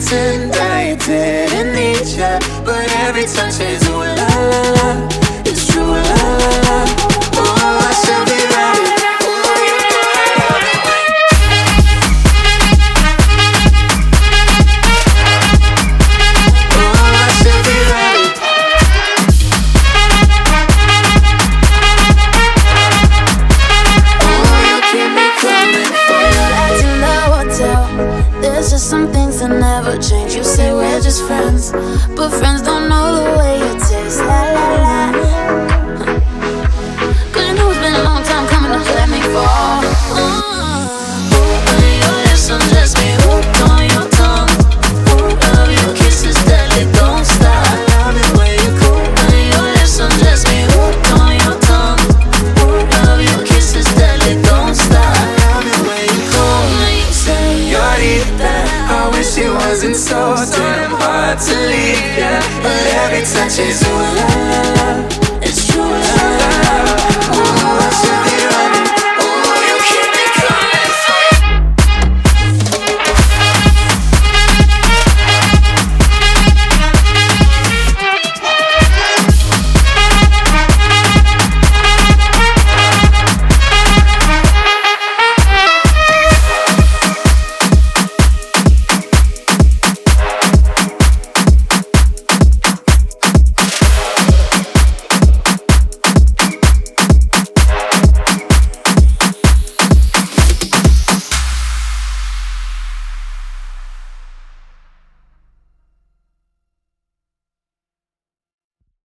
pretend I didn't need ya, but every touch is ooh la la la. It's true, la la la. Oh, I should be ready. Oh, you know I love it when oh, I should be ready. Oh, you keep me coming. Back in the hotel, there's just some things that never change. You say we're just friends, but friends don't know the way you taste. La la la. Cause you know it's been a long time coming to let me fall. Your lips undress me, hooked on your tongue. Love your kisses, deadly, don't stop. I love it when you call. Your lips undress me, hooked on your tongue. Love your kisses, deadly, don't stop. I love it when you call. Señorita, I wish it wasn't so damn hard to leave ya, but every touch is ooh la la la.